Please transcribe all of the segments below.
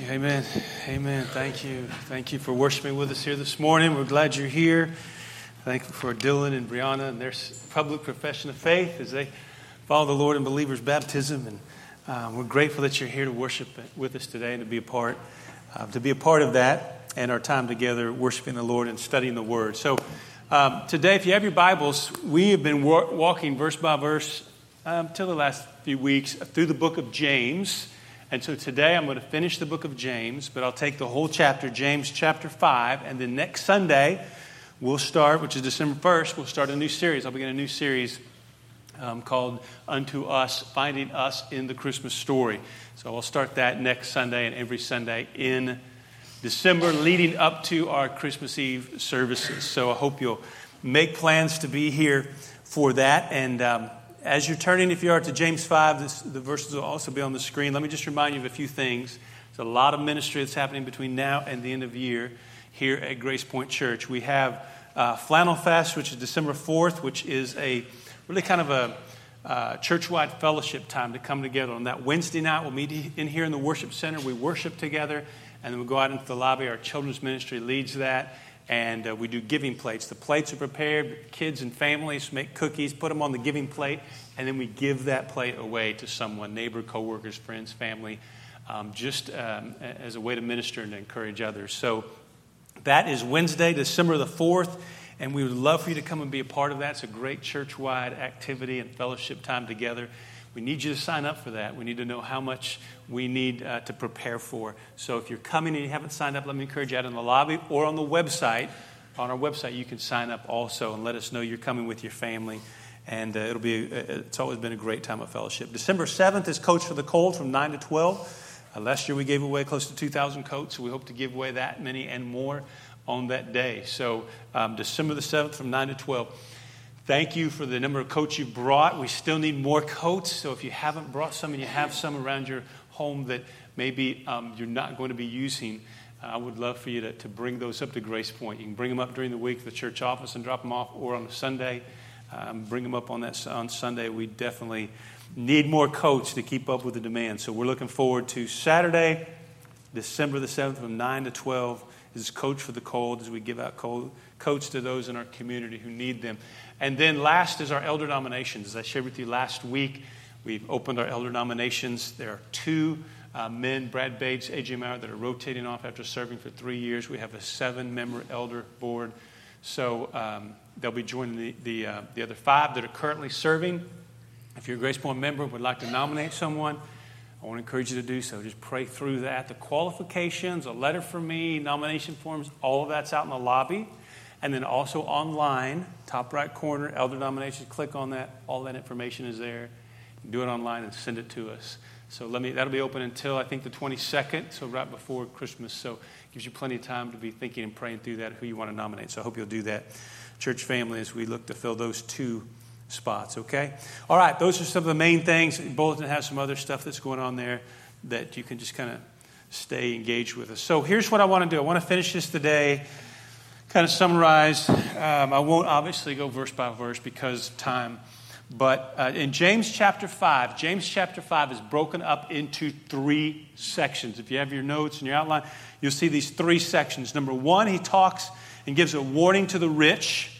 Amen. Amen. Thank you. Thank you for worshiping with us here this morning. We're glad you're here. Thankful for Dylan and Brianna and their public profession of faith as they follow the Lord in believers' baptism. And we're grateful that you're here to worship with us today and to be a part of that and our time together worshiping the Lord and studying the Word. So today, if you have your Bibles, we have been walking verse by verse till the last few weeks through the book of James. And so today I'm going to finish the book of James, but I'll take the whole chapter, James chapter 5, and then next Sunday we'll start, which is December 1st, we'll start a new series. I'll begin a new series called Unto Us, Finding Us in the Christmas Story. So I'll start that next Sunday and every Sunday in December leading up to our Christmas Eve services. So I hope you'll make plans to be here for that. And as you're turning, if you are, to James 5, the verses will also be on the screen. Let me just remind you of a few things. There's a lot of ministry that's happening between now and the end of the year here at Grace Point Church. We have Flannel Fest, which is December 4th, which is a really kind of a church-wide fellowship time to come together. On that Wednesday night, we'll meet in here in the worship center. We worship together, and then we'll go out into the lobby. Our children's ministry leads that. And we do giving plates. The plates are prepared. Kids and families make cookies, put them on the giving plate, and then we give that plate away to someone, neighbor, coworkers, friends, family, just as a way to minister and to encourage others. So that is Wednesday, December the 4th, and we would love for you to come and be a part of that. It's a great church-wide activity and fellowship time together. We need you to sign up for that. We need to know how much we need to prepare for. So if you're coming and you haven't signed up, let me encourage you out in the lobby or on the website. On our website, you can sign up also and let us know you're coming with your family. And it's always been a great time of fellowship. December 7th is Coats for the Cold from 9 to 12. Last year we gave away close to 2,000 coats, so we hope to give away that many and more on that day. So December the 7th from 9 to 12. Thank you for the number of coats you've brought. We still need more coats. So if you haven't brought some and you have some around your home that maybe you're not going to be using, I would love for you to bring those up to Grace Point. You can bring them up during the week to the church office and drop them off, or on a Sunday. Bring them up on Sunday. We definitely need more coats to keep up with the demand. So we're looking forward to Saturday, December the 7th from 9 to 12 is Coats for the Cold as we give out coats to those in our community who need them. And then last is our elder nominations. As I shared with you last week, we've opened our elder nominations. There are two men, Brad Bates, A.J. Meyer, that are rotating off after serving for 3 years. We have a 7-member elder board. So they'll be joining the other 5 that are currently serving. If you're a Grace Point member and would like to nominate someone, I want to encourage you to do so. Just pray through that. The qualifications, a letter from me, nomination forms, all of that's out in the lobby. And then also online, top right corner, elder nominations, click on that. All that information is there. Do it online and send it to us. So that'll be open until I think the 22nd, so right before Christmas. So it gives you plenty of time to be thinking and praying through that, who you want to nominate. So I hope you'll do that, church family, as we look to fill those 2 spots, okay? All right, those are some of the main things. The bulletin has some other stuff that's going on there that you can just kind of stay engaged with us. So here's what I want to do. I want to finish this today, kind of summarize. I won't obviously go verse by verse because of time. But in James chapter 5 is broken up into 3 sections. If you have your notes and your outline, you'll see these 3 sections. Number 1, he talks and gives a warning to the rich.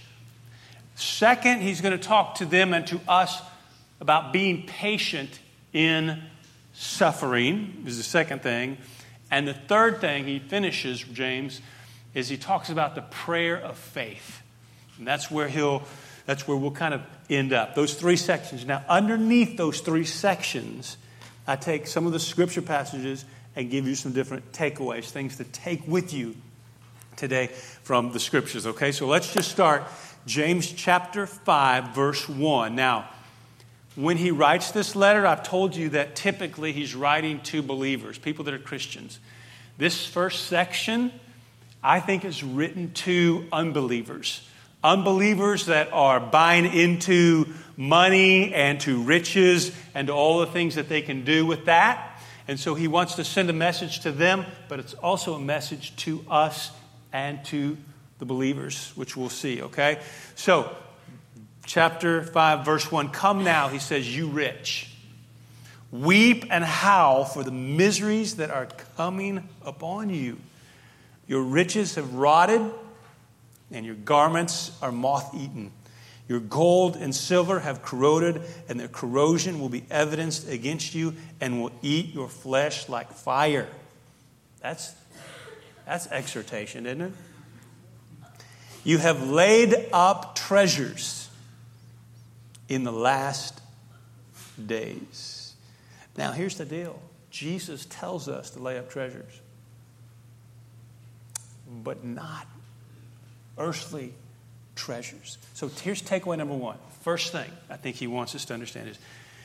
Second, he's going to talk to them and to us about being patient in suffering, is the second thing. And the third thing he finishes, James, is he talks about the prayer of faith. And that's where we'll kind of end up. Those 3 sections. Now, underneath those 3 sections, I take some of the scripture passages and give you some different takeaways, things to take with you today from the scriptures. Okay, so let's just start. James chapter 5, verse 1. Now, when he writes this letter, I've told you that typically he's writing to believers, people that are Christians. This first section, I think, is written to unbelievers. Unbelievers that are buying into money and to riches and to all the things that they can do with that. And so he wants to send a message to them, but it's also a message to us and to the believers, which we'll see, okay? So, chapter 5, verse 1, come now, he says, you rich. Weep and howl for the miseries that are coming upon you. Your riches have rotted, and your garments are moth-eaten. Your gold and silver have corroded, and their corrosion will be evidenced against you and will eat your flesh like fire. That's exhortation, isn't it? You have laid up treasures in the last days. Now, here's the deal. Jesus tells us to lay up treasures, but not earthly treasures. So here's takeaway number one. First thing I think he wants us to understand is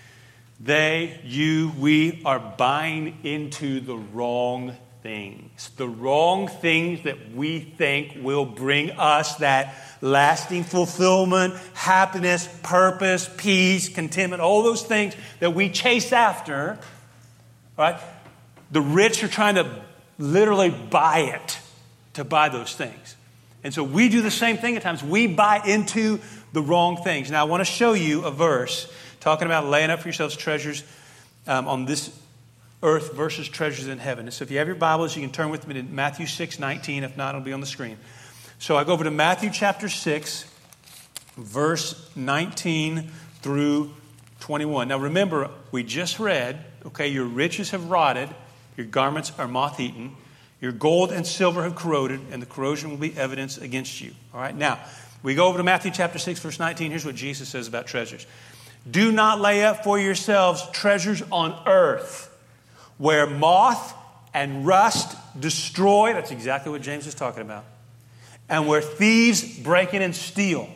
we are buying into the wrong things. The wrong things that we think will bring us that lasting fulfillment, happiness, purpose, peace, contentment, all those things that we chase after, right? The rich are trying to literally buy it, to buy those things. And so we do the same thing at times. We buy into the wrong things. Now, I want to show you a verse talking about laying up for yourselves treasures on this earth versus treasures in heaven. And so if you have your Bibles, you can turn with me to Matthew 6:19. If not, it'll be on the screen. So I go over to Matthew chapter 6, verse 19 through 21. Now remember, we just read, okay, your riches have rotted, your garments are moth-eaten, your gold and silver have corroded, and the corrosion will be evidence against you. All right, now, we go over to Matthew chapter 6, verse 19. Here's what Jesus says about treasures. Do not lay up for yourselves treasures on earth, where moth and rust destroy. That's exactly what James is talking about. And where thieves break in and steal.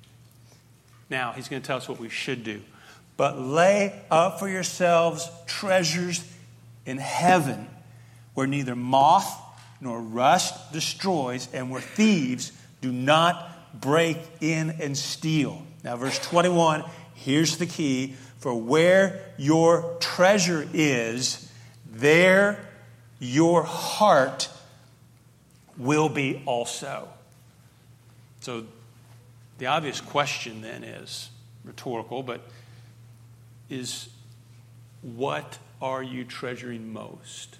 Now, he's going to tell us what we should do. But lay up for yourselves treasures in heaven, where neither moth nor rust destroys, and where thieves do not break in and steal. Now, verse 21, here's the key. For where your treasure is, there your heart will be also. So the obvious question then is rhetorical, but is what are you treasuring most?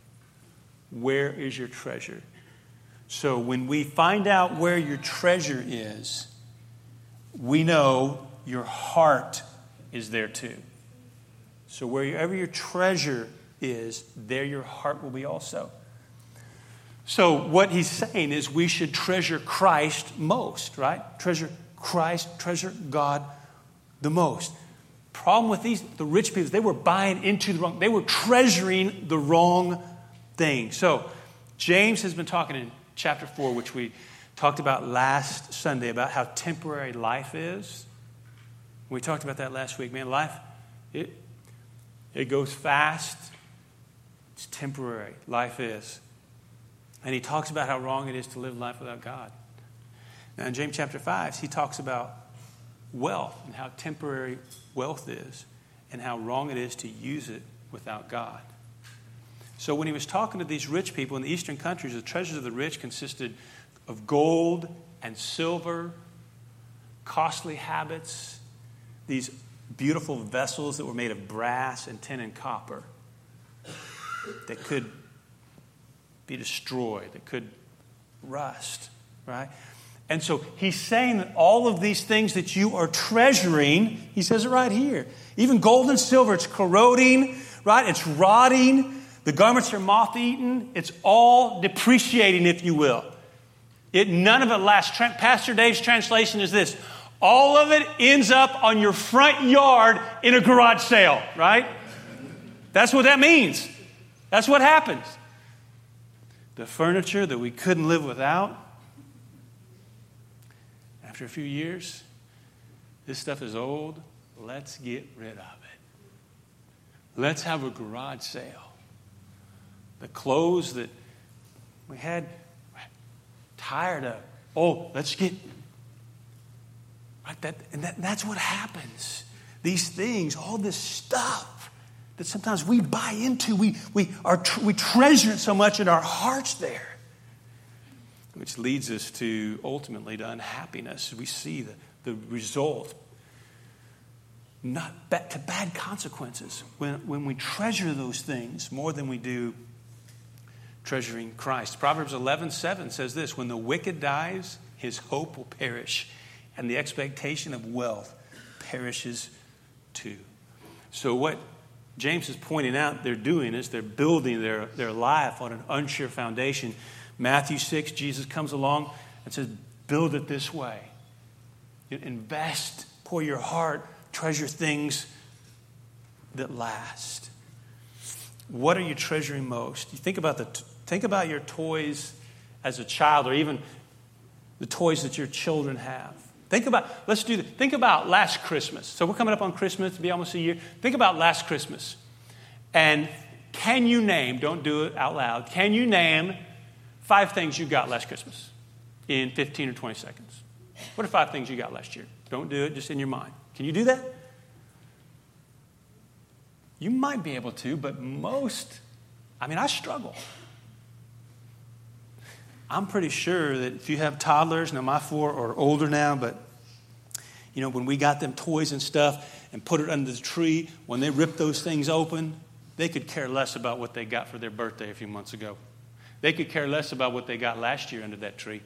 Where is your treasure? So when we find out where your treasure is, we know your heart is there too. So wherever your treasure is, there your heart will be also. So what he's saying is we should treasure Christ most, right? Treasure Christ, treasure God the most. Problem with the rich people, they were buying into the wrong, they were treasuring the wrong thing. So James has been talking in chapter 4, which we talked about last Sunday, about how temporary life is. We talked about that last week. Man, life, it goes fast. It's temporary. Life is. And he talks about how wrong it is to live life without God. Now in James chapter 5, he talks about wealth and how temporary wealth is and how wrong it is to use it without God. So when he was talking to these rich people in the eastern countries, the treasures of the rich consisted of gold and silver, costly habits, these beautiful vessels that were made of brass and tin and copper that could be destroyed, that could rust, right? And so he's saying that all of these things that you are treasuring, he says it right here. Even gold and silver, it's corroding, right? It's rotting. The garments are moth-eaten. It's all depreciating, if you will. None of it lasts. Pastor Dave's translation is this. All of it ends up on your front yard in a garage sale, right? That's what that means. That's what happens. The furniture that we couldn't live without, after a few years, this stuff is old. Let's get rid of it. Let's have a garage sale. The clothes that we had, tired of. Let's get right. That's what happens. These things, all this stuff that sometimes we buy into, we treasure it so much in our hearts there, which leads us to ultimately to unhappiness. We see the result to bad consequences when we treasure those things more than we do treasuring Christ. Proverbs 11:7 says this, when the wicked dies, his hope will perish, and the expectation of wealth perishes too. So what James is pointing out they're doing is they're building their life on an unsure foundation. Matthew 6, Jesus comes along and says, build it this way. Invest, pour your heart, treasure things that last. What are you treasuring most? You think about your toys as a child, or even the toys that your children have. Think about last Christmas. So we're coming up on Christmas, it'll be almost a year. Think about last Christmas. And can you name, don't do it out loud, can you name 5 things you got last Christmas in 15 or 20 seconds? What are 5 things you got last year? Don't do it, just in your mind. Can you do that? You might be able to, but I struggle. I'm pretty sure that if you have toddlers, now my 4 are older now, but when we got them toys and stuff and put it under the tree, when they rip those things open, they could care less about what they got for their birthday a few months ago. They could care less about what they got last year under that tree.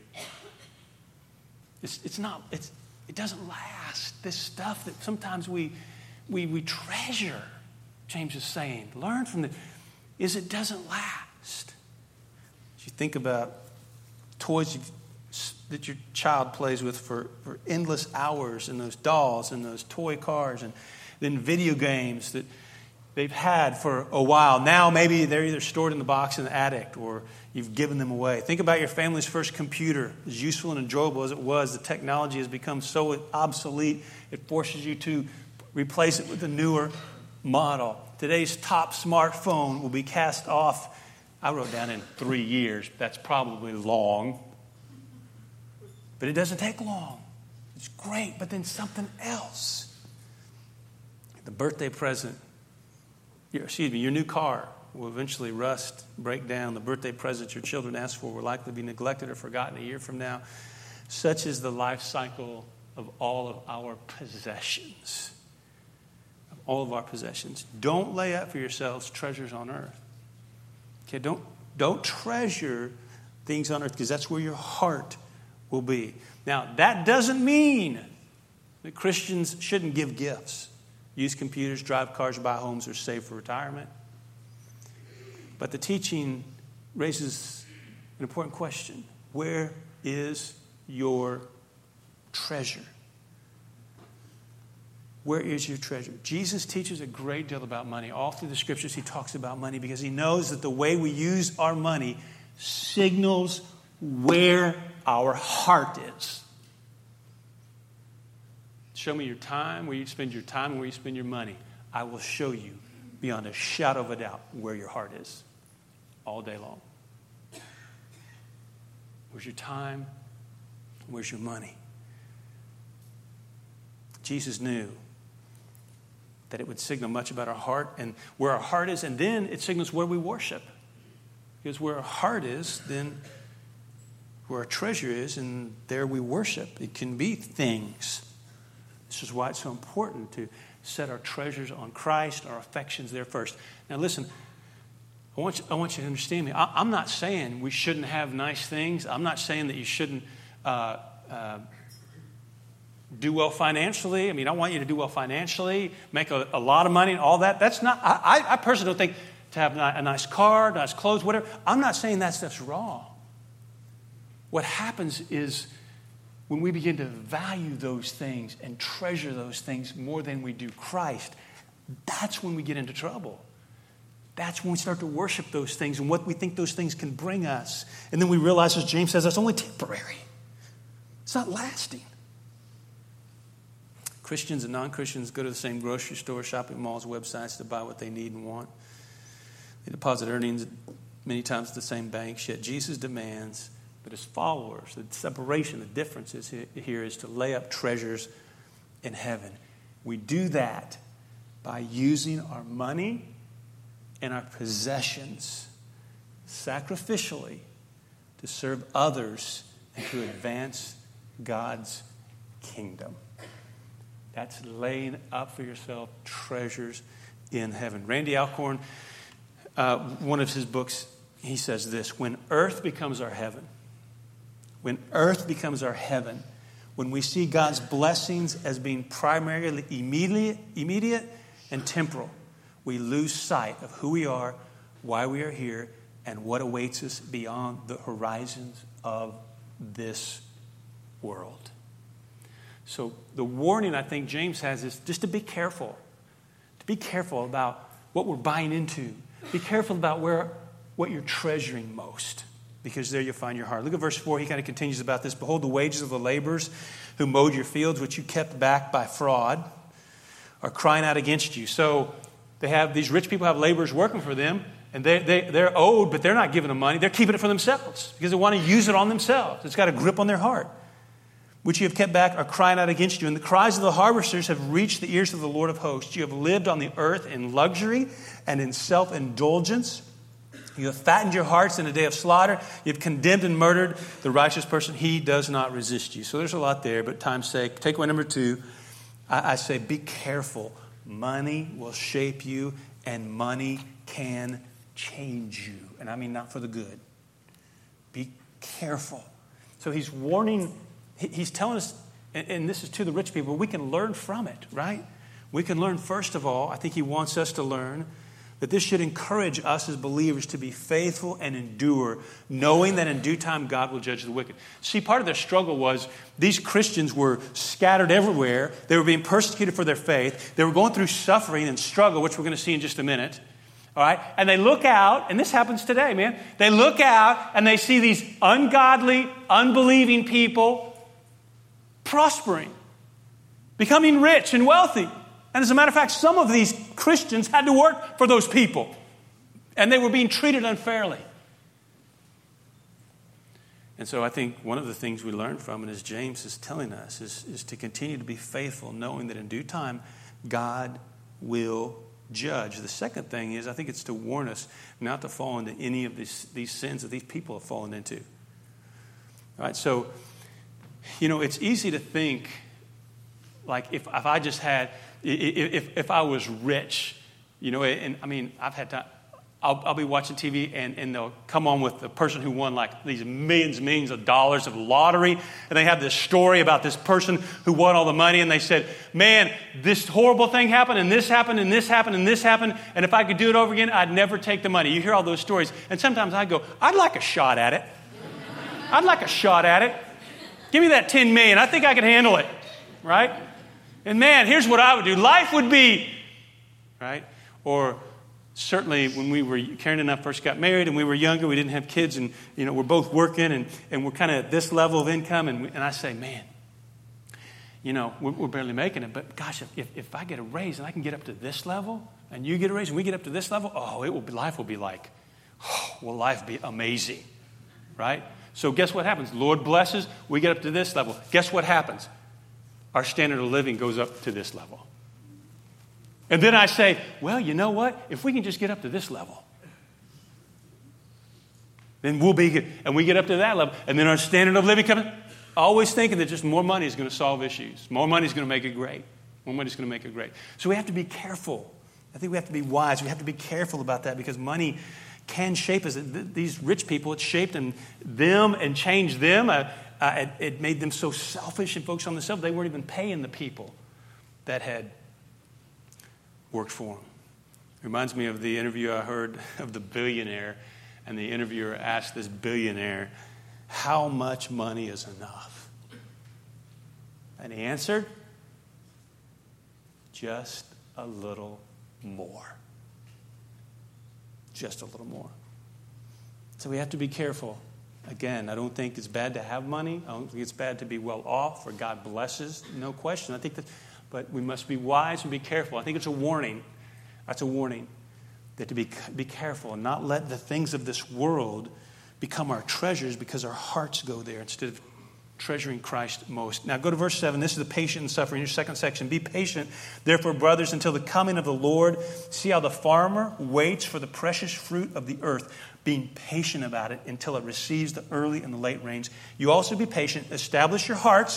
It doesn't last. This stuff that sometimes we treasure, James is saying, learn from it doesn't last. As you think about toys that your child plays with for endless hours, and those dolls and those toy cars, and then video games that they've had for a while. Now maybe they're either stored in the box in the attic or you've given them away. Think about your family's first computer. As useful and enjoyable as it was, the technology has become so obsolete, it forces you to replace it with a newer model. Today's top smartphone will be cast off, I wrote down in 3 years. That's probably long. But it doesn't take long. It's great, but then something else. The birthday present, your new car will eventually rust, break down. The birthday present your children ask for will likely be neglected or forgotten a year from now. Such is the life cycle of all of our possessions. All of our possessions. Don't lay up for yourselves treasures on earth. Okay, don't treasure things on earth, because that's where your heart will be. Now, that doesn't mean that Christians shouldn't give gifts. Use computers, drive cars, buy homes, or save for retirement. But the teaching raises an important question. Where is your treasure? Where is your treasure? Jesus teaches a great deal about money. All through the scriptures, he talks about money because he knows that the way we use our money signals where our heart is. Show me your time, where you spend your time, and where you spend your money. I will show you beyond a shadow of a doubt where your heart is all day long. Where's your time? Where's your money? Jesus knew that it would signal much about our heart and where our heart is, and then it signals where we worship. Because where our heart is, then where our treasure is, and there we worship. It can be things. This is why it's so important to set our treasures on Christ, our affections there first. Now listen, I want you to understand me. I'm not saying we shouldn't have nice things. I'm not saying that you shouldn't do well financially. I mean, I want you to do well financially, make a lot of money and all that. That's not, I personally don't think to have a nice car, nice clothes, whatever. I'm not saying that stuff's wrong. What happens is when we begin to value those things and treasure those things more than we do Christ, that's when we get into trouble. That's when we start to worship those things and what we think those things can bring us. And then we realize, as James says, that's only temporary. It's not lasting. Christians and non-Christians go to the same grocery store, shopping malls, websites to buy what they need and want. They deposit earnings many times at the same banks, yet Jesus demands that his followers, the separation, the difference here is to lay up treasures in heaven. We do that by using our money and our possessions sacrificially to serve others and to advance God's kingdom. That's laying up for yourself treasures in heaven. Randy Alcorn, one of his books, he says this: when earth becomes our heaven, when we see God's blessings as being primarily immediate and temporal, we lose sight of who we are, why we are here, and what awaits us beyond the horizons of this world. So the warning I think James has is just to be careful. To be careful about what we're buying into. Be careful about what you're treasuring most, because there you'll find your heart. Look at verse 4. He kind of continues about this. Behold, the wages of the laborers who mowed your fields, which you kept back by fraud, are crying out against you. So these rich people have laborers working for them, and they're owed, but they're not giving them money. They're keeping it for themselves because they want to use it on themselves. It's got a grip on their heart. Which you have kept back are crying out against you. And the cries of the harvesters have reached the ears of the Lord of hosts. You have lived on the earth in luxury and in self-indulgence. You have fattened your hearts in a day of slaughter. You have condemned and murdered the righteous person. He does not resist you. So there's a lot there, but time's sake. Takeaway number 2, I say be careful. Money will shape you, and money can change you. And I mean not for the good. Be careful. So he's warning. He's telling us, and this is to the rich people, we can learn from it, right? We can learn, first of all, I think he wants us to learn that this should encourage us as believers to be faithful and endure, knowing that in due time God will judge the wicked. See, part of their struggle was these Christians were scattered everywhere. They were being persecuted for their faith. They were going through suffering and struggle, which we're going to see in just a minute. All right? And they look out, and this happens today, man. They look out and they see these ungodly, unbelieving people prospering, becoming rich and wealthy. And as a matter of fact, some of these Christians had to work for those people. And they were being treated unfairly. And so I think one of the things we learn from it, as James is telling us, is to continue to be faithful, knowing that in due time, God will judge. The second thing is, I think it's to warn us not to fall into any of these sins that these people have fallen into. All right, so it's easy to think, like, if I just had, if I was rich, and I mean, I've had time, I'll be watching TV and they'll come on with the person who won like these millions of dollars of lottery, and they have this story about this person who won all the money, and they said, man, this horrible thing happened, and this happened, and this happened, and this happened, and if I could do it over again, I'd never take the money. You hear all those stories, and sometimes I go, I'd like a shot at it. I'd like a shot at it. Give me that $10 million. I think I can handle it, right? And man, here's what I would do. Life would be, right? Or certainly when Karen and I first got married and we were younger, we didn't have kids, and we're both working and we're kind of at this level of income, and I say, man, we're barely making it, but gosh, if I get a raise and I can get up to this level, and you get a raise and we get up to this level, life will be like, will life be amazing, right? So guess what happens? Lord blesses, we get up to this level. Guess what happens? Our standard of living goes up to this level. And then I say, well, you know what? If we can just get up to this level, then we'll be good. And we get up to that level, and then our standard of living comes. Always thinking that just more money is going to solve issues. More money is going to make it great. More money is going to make it great. So we have to be careful. I think we have to be wise. We have to be careful about that, because money can shape us. These rich people, it shaped them and changed them. It made them so selfish and focused on themselves, they weren't even paying the people that had worked for them. It reminds me of the interview I heard of the billionaire, and the interviewer asked this billionaire, how much money is enough? And he answered, just a little more. Just a little more. So we have to be careful. Again, I don't think it's bad to have money. I don't think it's bad to be well off, or God blesses. No question. I think that, but we must be wise and be careful. I think it's a warning. That's a warning that to be careful and not let the things of this world become our treasures, because our hearts go there instead of treasuring Christ most. Now go to verse 7. This is the patient and suffering. Your second section. Be patient, therefore, brothers, until the coming of the Lord. See how the farmer waits for the precious fruit of the earth, being patient about it until it receives the early and the late rains. You also be patient. Establish your hearts.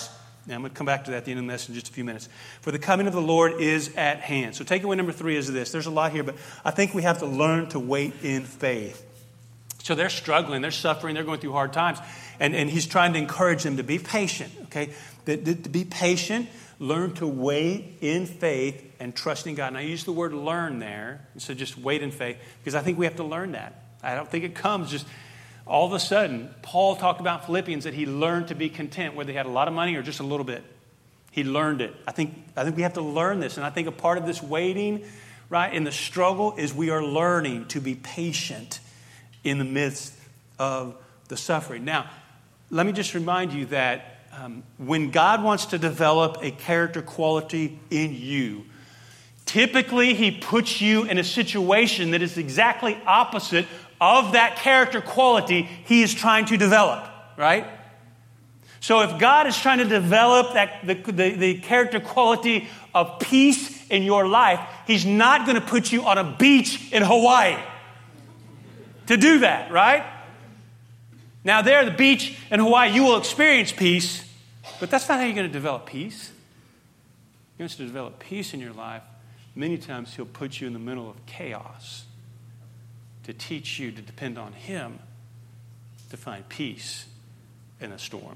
Now, I'm going to come back to that at the end of the message in just a few minutes. For the coming of the Lord is at hand. So takeaway number 3 is this. There's a lot here, but I think we have to learn to wait in faith. So they're struggling, they're suffering, they're going through hard times. And he's trying to encourage them to be patient, okay? To be patient, learn to wait in faith and trust in God. And I use the word learn there, so just wait in faith, because I think we have to learn that. I don't think it comes just all of a sudden. Paul talked about Philippians that he learned to be content, whether he had a lot of money or just a little bit. He learned it. I think we have to learn this. And I think a part of this waiting, right, in the struggle is we are learning to be patient in the midst of the suffering. Now, let me just remind you that when God wants to develop a character quality in you, typically He puts you in a situation that is exactly opposite of that character quality He is trying to develop, right? So if God is trying to develop the character quality of peace in your life, He's not going to put you on a beach in Hawaii to do that, right? Now there, the beach in Hawaii, you will experience peace, but that's not how you're going to develop peace. He wants to develop peace in your life. Many times He'll put you in the middle of chaos to teach you to depend on Him to find peace in a storm.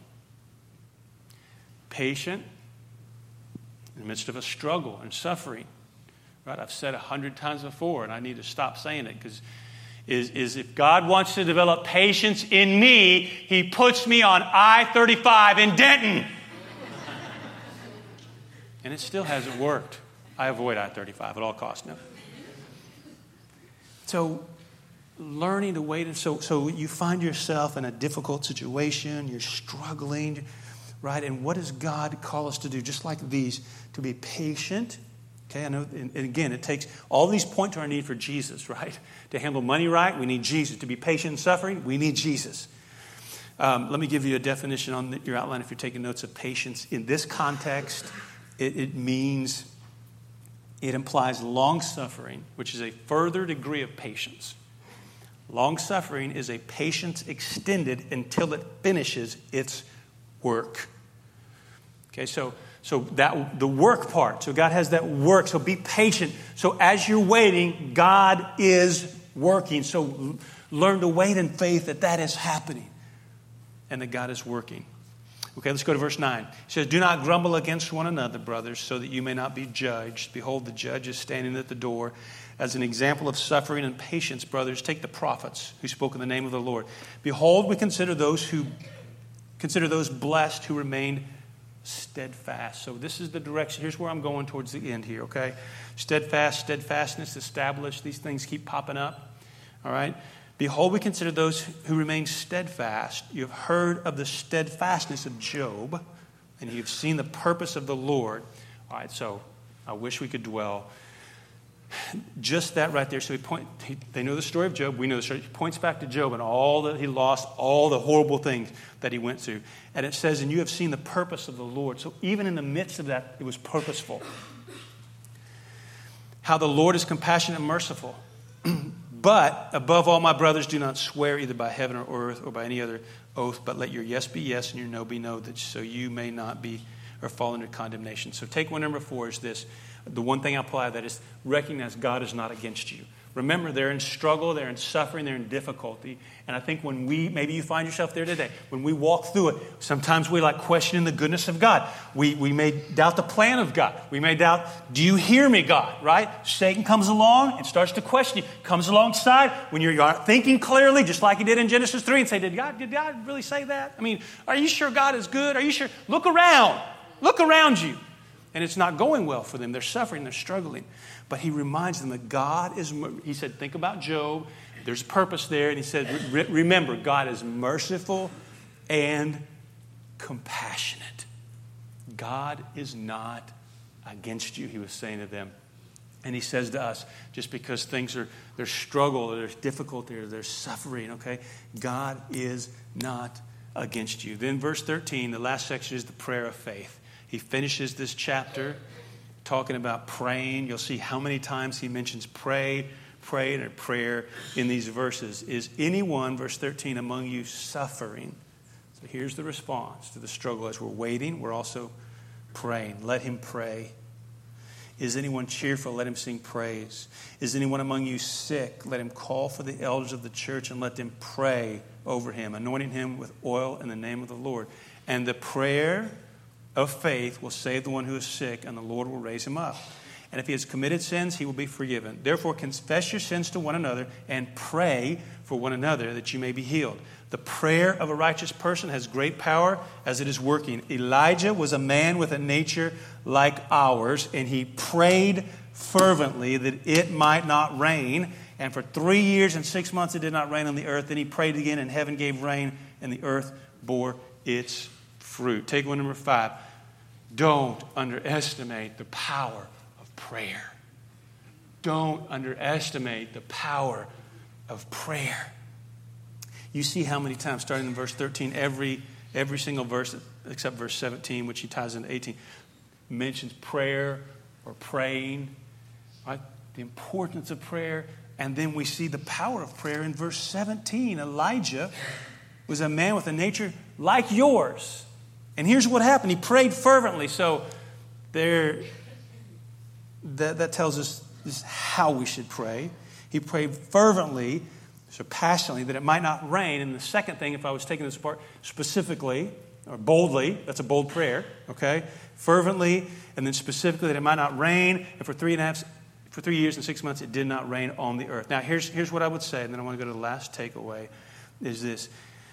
Patient in the midst of a struggle and suffering. Right? I've said 100 times before, and I need to stop saying it, because is if God wants to develop patience in me, He puts me on I-35 in Denton. And it still hasn't worked. I avoid I-35 at all costs now. So learning to wait. So you find yourself in a difficult situation. You're struggling, right? And what does God call us to do? Just like these, to be patient. Okay, I know, and again, it takes, all these point to our need for Jesus, right? To handle money right, we need Jesus. To be patient in suffering, we need Jesus. Let me give you a definition on your outline if you're taking notes of patience. In this context, it means, it implies long suffering, which is a further degree of patience. Long suffering is a patience extended until it finishes its work. Okay, so that the work part. So God has that work. So be patient. So as you're waiting, God is working. So learn to wait in faith that is happening and that God is working. Okay, let's go to verse 9. It says, do not grumble against one another, brothers, so that you may not be judged. Behold, the judge is standing at the door. As an example of suffering and patience, brothers, take the prophets who spoke in the name of the Lord. Behold, we consider those blessed who remained steadfast. So this is the direction. Here's where I'm going towards the end here, okay? Steadfastness, established. These things keep popping up, all right? Behold, we consider those who remain steadfast. You have heard of the steadfastness of Job, and you've seen the purpose of the Lord. All right, so I wish we could dwell. Just that right there. So they know the story of Job. We know the story. He points back to Job and all that he lost, all the horrible things that he went through. And it says, and you have seen the purpose of the Lord. So even in the midst of that, it was purposeful. How the Lord is compassionate and merciful. But above all, my brothers, do not swear either by heaven or earth or by any other oath, but let your yes be yes and your no be no, that so you may not be or fall into condemnation. So take one, number 4 is this. The one thing I apply that is recognize God is not against you. Remember, they're in struggle, they're in suffering, they're in difficulty. And I think when maybe you find yourself there today, when we walk through it, sometimes we like questioning the goodness of God. We may doubt the plan of God. We may doubt, do you hear me, God, right? Satan comes along and starts to question you, comes alongside when you're not thinking clearly, just like he did in Genesis 3 and say, did God really say that? I mean, are you sure God is good? Are you sure? Look around you. And it's not going well for them. They're suffering, they're struggling. But he reminds them that God is, he said, think about Job. There's purpose there. And he said, remember, God is merciful and compassionate. God is not against you, he was saying to them. And he says to us, just because there's struggle, or there's difficulty, or there's suffering, okay? God is not against you. Then verse 13, the last section is the prayer of faith. He finishes this chapter talking about praying. You'll see how many times he mentions pray, and prayer in these verses. Is anyone, verse 13, among you suffering? So here's the response to the struggle. As we're waiting, we're also praying. Let him pray. Is anyone cheerful? Let him sing praise. Is anyone among you sick? Let him call for the elders of the church and let them pray over him, anointing him with oil in the name of the Lord. And the prayer of faith will save the one who is sick, and the Lord will raise him up. And if he has committed sins, he will be forgiven. Therefore, confess your sins to one another and pray for one another that you may be healed. The prayer of a righteous person has great power as it is working. Elijah was a man with a nature like ours, and he prayed fervently that it might not rain. And for 3 years and 6 months it did not rain on the earth. Then he prayed again, and heaven gave rain, and the earth bore its fruit. Take one, number 5. Don't underestimate the power of prayer. Don't underestimate the power of prayer. You see how many times, starting in verse 13, every single verse except verse 17, which he ties into 18, mentions prayer or praying, right? The importance of prayer. And then we see the power of prayer in verse 17. Elijah was a man with a nature like yours. And here's what happened. He prayed fervently. So that tells us this is how we should pray. He prayed fervently, so passionately, that it might not rain. And the second thing, if I was taking this apart specifically or boldly, that's a bold prayer, okay? Fervently, and then specifically that it might not rain. And for 3 years and 6 months, it did not rain on the earth. Now, here's what I would say, and then I want to go to the last takeaway, is this.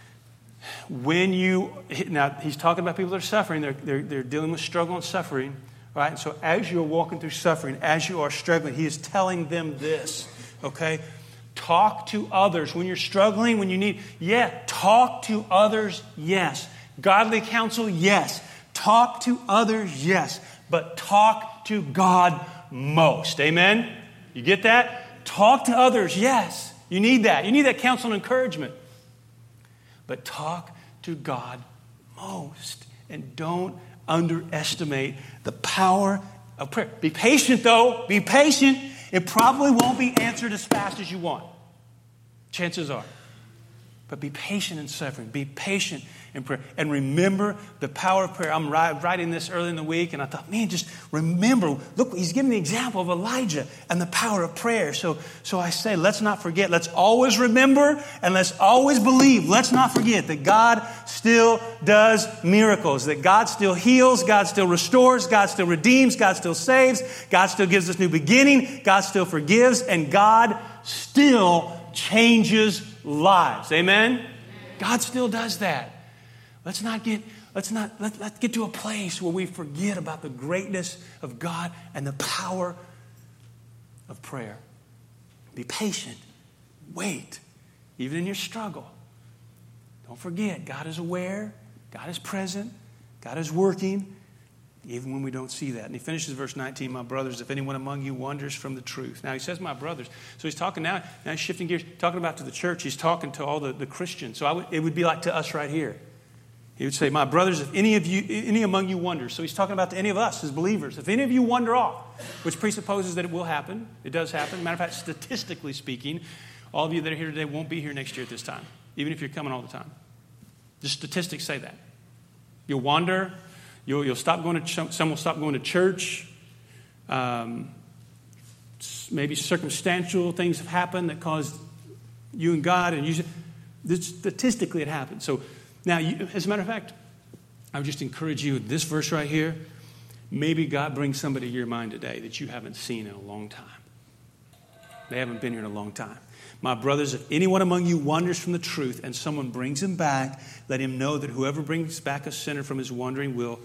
Now, he's talking about people that are suffering. They're dealing with struggle and suffering, right? And so as you're walking through suffering, as you are struggling, he is telling them this, okay? Talk to others. When you're struggling, when you need, talk to others, yes. Godly counsel, yes. Talk to others, yes. But talk to God most. Amen? You get that? Talk to others, yes. You need that. You need that counsel and encouragement. But talk to God most. And don't underestimate the power of prayer. Be patient, though. Be patient. It probably won't be answered as fast as you want. Chances are. But be patient in suffering. Be patient in prayer. And remember the power of prayer. I'm writing this early in the week, and I thought, man, just remember. Look, he's giving the example of Elijah and the power of prayer. So I say, let's not forget. Let's always remember, and let's always believe. Let's not forget that God still does miracles. That God still heals. God still restores. God still redeems. God still saves. God still gives us new beginning. God still forgives. And God still changes lives. Amen? God still does that. Let's get to a place where we forget about the greatness of God and the power of prayer. Be patient. Wait. Even in your struggle. Don't forget, God is aware. God is present. God is working. Even when we don't see that. And he finishes verse 19, my brothers, if anyone among you wanders from the truth. Now he says my brothers. So he's talking now he's shifting gears, talking about to the church. He's talking to all the Christians. So it would be like to us right here. He would say, my brothers, if any among you wanders. So he's talking about to any of us as believers. If any of you wander off, which presupposes that it will happen. It does happen. Matter of fact, statistically speaking, all of you that are here today won't be here next year at this time. Even if you're coming all the time. The statistics say that. You'll wander. You'll stop going to. Some will stop going to church. Maybe circumstantial things have happened that caused you and God, and statistically it happens. So now, as a matter of fact, I would just encourage you. This verse right here, maybe God brings somebody to your mind today that you haven't seen in a long time. They haven't been here in a long time. My brothers, if anyone among you wanders from the truth and someone brings him back, let him know that whoever brings back a sinner from his wandering will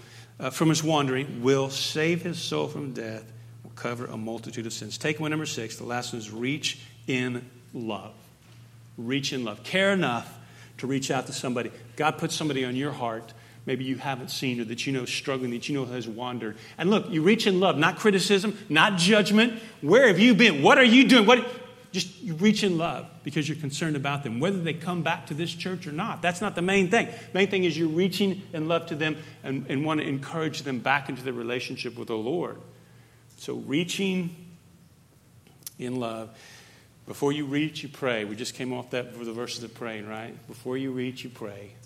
save his soul from death, will cover a multitude of sins. Takeaway number 6, the last one is reach in love. Reach in love. Care enough to reach out to somebody. God puts somebody on your heart, maybe you haven't seen or that you know is struggling, that you know has wandered. And look, you reach in love, not criticism, not judgment. Where have you been? What are you doing? Just you reach in love because you're concerned about them, whether they come back to this church or not. That's not the main thing. The main thing is you're reaching in love to them and want to encourage them back into their relationship with the Lord. So reaching in love. Before you reach, you pray. We just came off that for the verses of praying, right? Before you reach, you pray.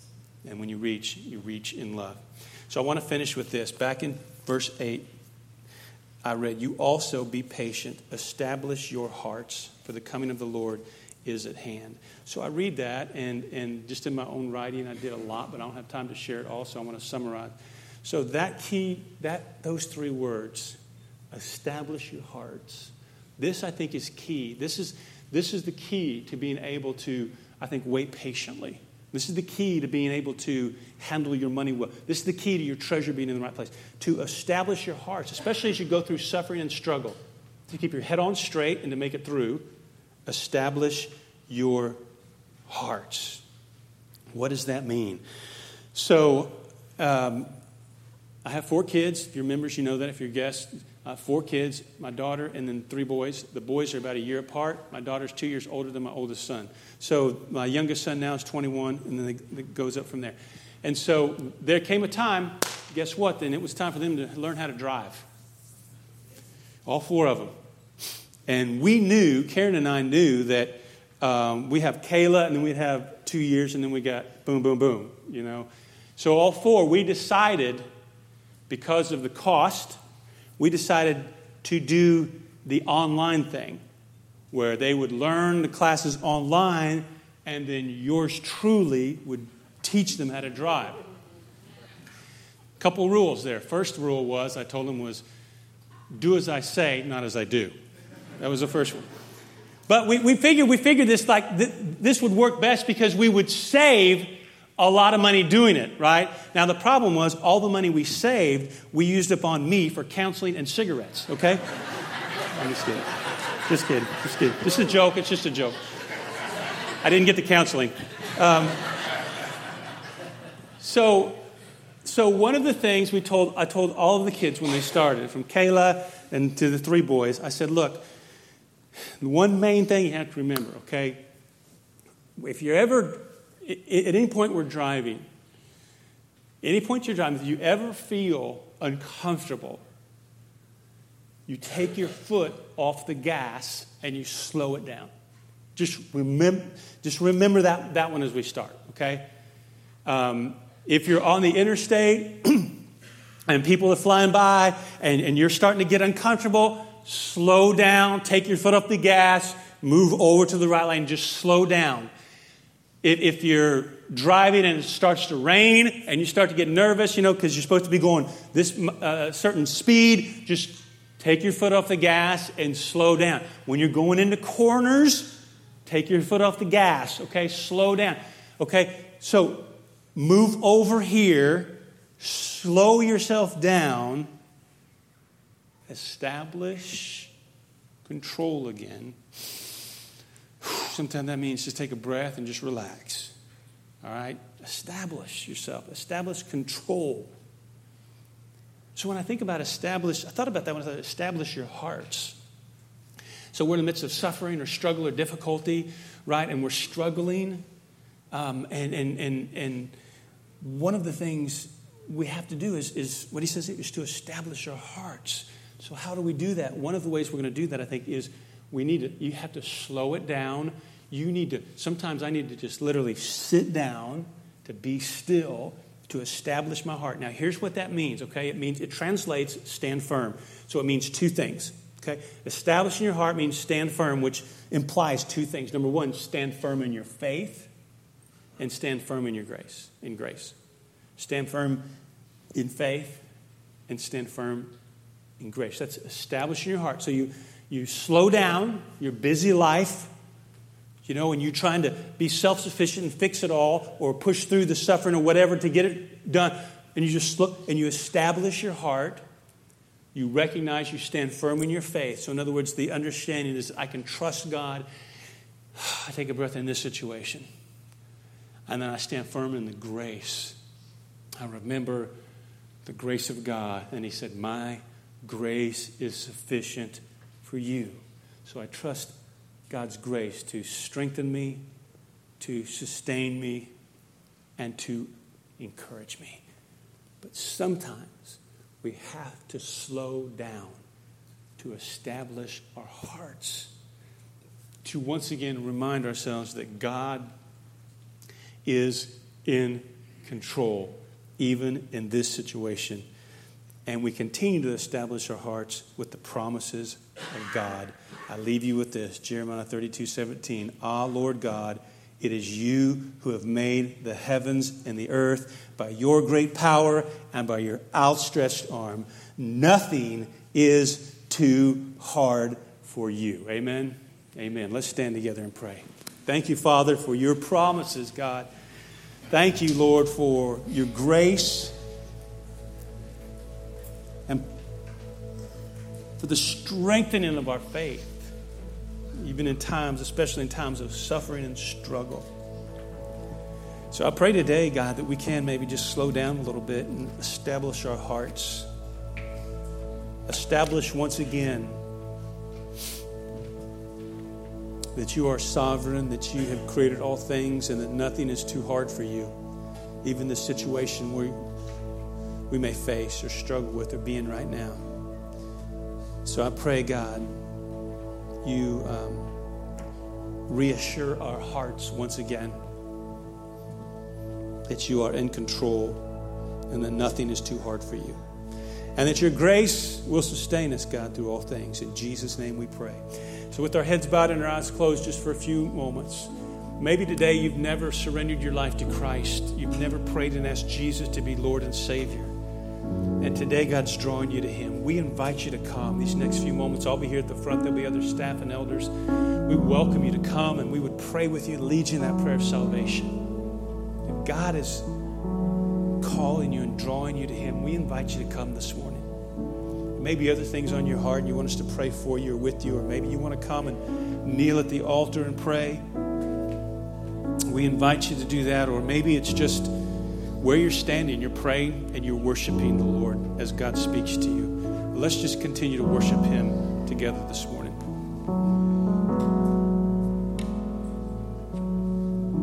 And when you reach in love. So I want to finish with this. Back in verse 8, I read, you also be patient, establish your hearts, for the coming of the Lord is at hand. So I read that, and just in my own writing, I did a lot, but I don't have time to share it all, so I want to summarize. So those three words, establish your hearts. This, I think, is key. This is the key to being able to, I think, wait patiently. This is the key to being able to handle your money well. This is the key to your treasure being in the right place. To establish your hearts, especially as you go through suffering and struggle. To keep your head on straight and to make it through. Establish your hearts. What does that mean? So, I have 4 kids. If you're members, you know that. If you're guests, 4 kids, my daughter, and then 3 boys. The boys are about a year apart. My daughter's 2 years older than my oldest son. So my youngest son now is 21, and then it goes up from there. And so there came a time, guess what? Then it was time for them to learn how to drive. All 4 of them. And Karen and I knew that we have Kayla, and then we'd have 2 years, and then we got boom, boom, boom, you know. So all 4, we decided, because of the cost, we decided to do the online thing, where they would learn the classes online, and then yours truly would teach them how to drive. A couple rules there. First rule I told them was, do as I say, not as I do. That was the first one. But we figured this this would work best because we would save a lot of money doing it, right? Now, the problem was all the money we saved, we used up on me for counseling and cigarettes, okay? I'm just kidding. Just kidding. This is a joke. It's just a joke. I didn't get the counseling. So one of the things I told all of the kids when they started, from Kayla and to the 3 boys, I said, look, the one main thing you have to remember, okay? If you're ever, at any point you're driving, if you ever feel uncomfortable, you take your foot off the gas and you slow it down. Just remember that one as we start, okay? If you're on the interstate and people are flying by and you're starting to get uncomfortable, slow down, take your foot off the gas, move over to the right lane, just slow down. If you're driving and it starts to rain and you start to get nervous, because you're supposed to be going this certain speed, just take your foot off the gas and slow down. When you're going into corners, take your foot off the gas, okay? Slow down, okay? So move over here, slow yourself down, establish control again. Sometimes that means just take a breath and just relax. All right? Establish yourself. Establish control. So when I think about I thought about that when I thought establish your hearts. So we're in the midst of suffering or struggle or difficulty, right? And we're struggling. And one of the things we have to do is what he says is to establish our hearts. So how do we do that? One of the ways we're going to do that, I think, is you have to slow it down. Sometimes I need to just literally sit down, to be still, to establish my heart. Now, here's what that means, okay? It translates stand firm. So it means 2 things, okay? Establishing your heart means stand firm, which implies 2 things. Number 1, stand firm in your faith, and stand firm in grace. Stand firm in faith, and stand firm in grace. That's establishing your heart. So you slow down your busy life, when you're trying to be self-sufficient and fix it all or push through the suffering or whatever to get it done. And you just look and you establish your heart. You recognize you stand firm in your faith. So in other words, the understanding is I can trust God. I take a breath in this situation. And then I stand firm in the grace. I remember the grace of God. And he said, my grace is sufficient for you. So I trust God's grace to strengthen me, to sustain me, and to encourage me. But sometimes we have to slow down to establish our hearts, to once again remind ourselves that God is in control, even in this situation. And we continue to establish our hearts with the promises of God. I leave you with this, Jeremiah 32:17. Ah, Lord God, it is you who have made the heavens and the earth by your great power and by your outstretched arm. Nothing is too hard for you. Amen? Amen. Let's stand together and pray. Thank you, Father, for your promises, God. Thank you, Lord, for your grace and for the strengthening of our faith, even in times, especially in times of suffering and struggle. So I pray today, God, that we can maybe just slow down a little bit and establish our hearts. Establish once again that you are sovereign, that you have created all things, and that nothing is too hard for you. Even the situation we may face or struggle with or be in right now. So I pray, God, you reassure our hearts once again that you are in control and that nothing is too hard for you. And that your grace will sustain us, God, through all things. In Jesus' name we pray. So with our heads bowed and our eyes closed just for a few moments, maybe today you've never surrendered your life to Christ. You've never prayed and asked Jesus to be Lord and Savior. And today God's drawing you to Him. We invite you to come. These next few moments, I'll be here at the front. There'll be other staff and elders. We welcome you to come, and we would pray with you, lead you in that prayer of salvation. If God is calling you and drawing you to Him, we invite you to come this morning. Maybe other things on your heart and you want us to pray for you or with you, or maybe you want to come and kneel at the altar and pray. We invite you to do that. Or maybe it's just where you're standing, you're praying and you're worshiping the Lord as God speaks to you. Let's just continue to worship Him together this morning.